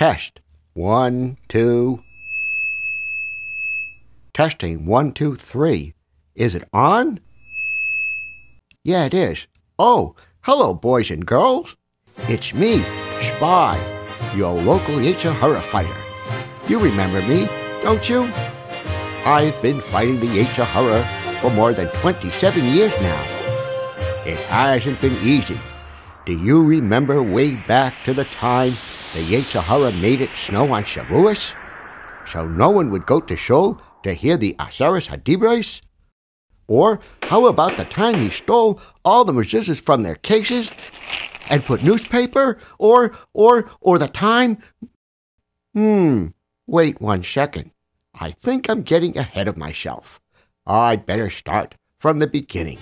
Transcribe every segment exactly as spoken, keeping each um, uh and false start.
Test. One, two. Testing. One, two, three. Is it on? Yeah, it is. Oh, hello, boys and girls. It's me, the Spy, your local Yetzer Hara fighter. You remember me, don't you? I've been fighting the Yetzer Hara for more than twenty-seven years now. It hasn't been easy. Do you remember way back to the time the Yetzer Hara made it snow on Shavuos? So no one would go to shul to hear the Aseres Hadibros? Or how about the time he stole all the mezuzahs from their cases and put newspaper? Or, or, or the time... Hmm, wait one second. I think I'm getting ahead of myself. I'd better start from the beginning.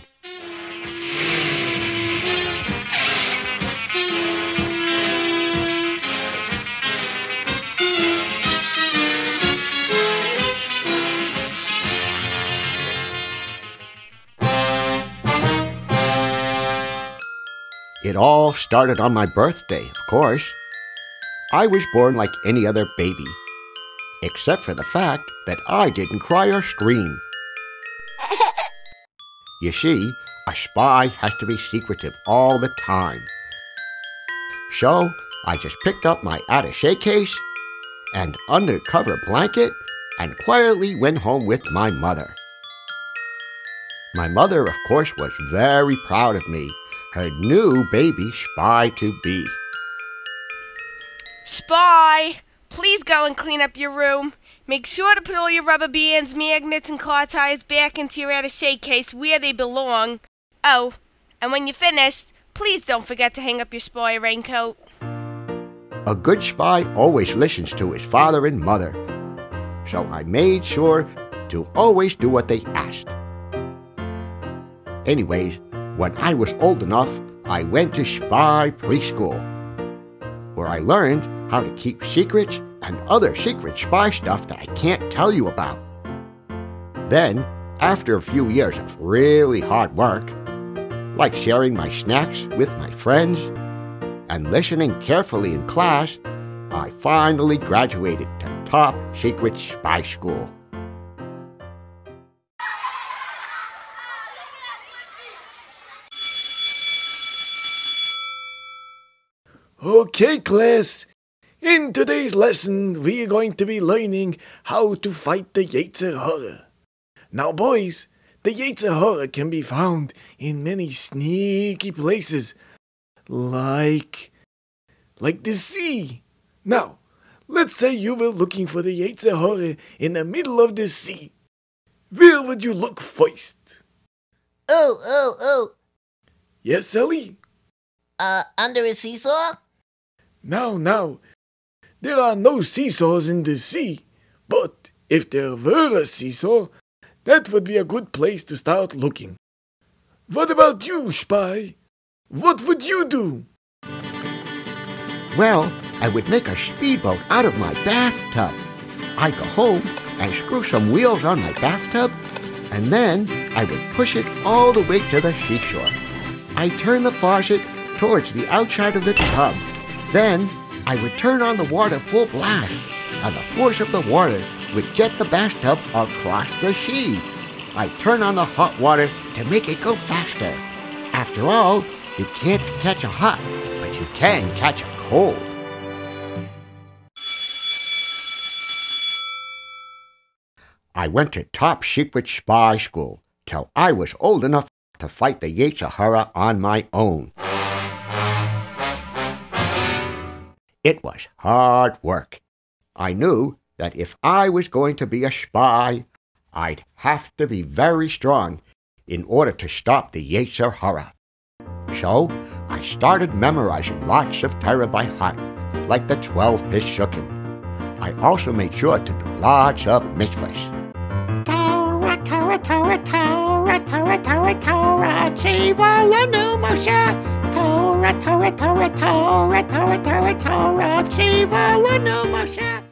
It all started on my birthday, of course. I was born like any other baby, except for the fact that I didn't cry or scream. You see, a spy has to be secretive all the time. So I just picked up my attaché case and undercover blanket and quietly went home with my mother. My mother, of course, was very proud of me, her new baby spy-to-be. Spy, please go and clean up your room. Make sure to put all your rubber bands, magnets, and car tires back into your attaché case where they belong. Oh, and when you're finished, please don't forget to hang up your spy raincoat. A good spy always listens to his father and mother, so I made sure to always do what they asked. Anyways, when I was old enough, I went to spy preschool, where I learned how to keep secrets and other secret spy stuff that I can't tell you about. Then, after a few years of really hard work, like sharing my snacks with my friends and listening carefully in class, I finally graduated to top secret spy school. Okay, class. In today's lesson, we are going to be learning how to fight the Yetzer Hara. Now, boys, the Yetzer Hara can be found in many sneaky places, like, like the sea. Now, let's say you were looking for the Yetzer Hara in the middle of the sea. Where would you look first? Oh, oh, oh. Yes, Ellie? Uh, under a seesaw? Now, now, there are no seesaws in the sea, but if there were a seesaw, that would be a good place to start looking. What about you, Spy? What would you do? Well, I would make a speedboat out of my bathtub. I'd go home and screw some wheels on my bathtub, and then I would push it all the way to the seashore. I'd turn the faucet towards the outside of the tub. Then, I would turn on the water full blast, and the force of the water would jet the bathtub across the sea. I'd turn on the hot water to make it go faster. After all, you can't catch a hot, but you can catch a cold. I went to top secret spy school till I was old enough to fight the Yetzer Hara on my own. It was hard work. I knew that if I was going to be a spy, I'd have to be very strong in order to stop the Yetzer Hara. So I started memorizing lots of Torah by heart, like the twelve Peshukim. I also made sure to do lots of mitzvahs. Torah, Torah, Torah, Torah, Torah, Torah, Torah, Tziva Lanu Moshe. Torah, Torah, Torah, Torah, Torah, Torah, Torah, Tziva Lanu Moshe.